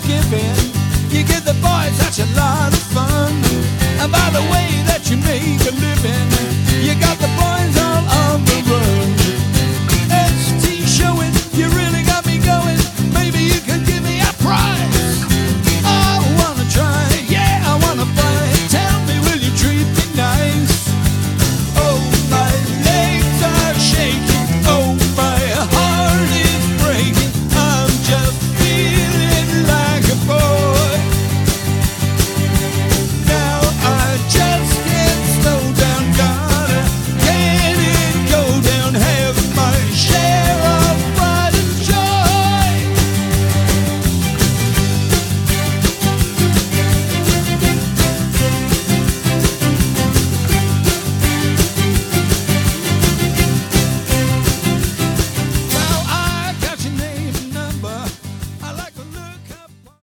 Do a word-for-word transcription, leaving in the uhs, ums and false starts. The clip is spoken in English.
giving. You give the boys such a lot of fun. And by the way that you make a living,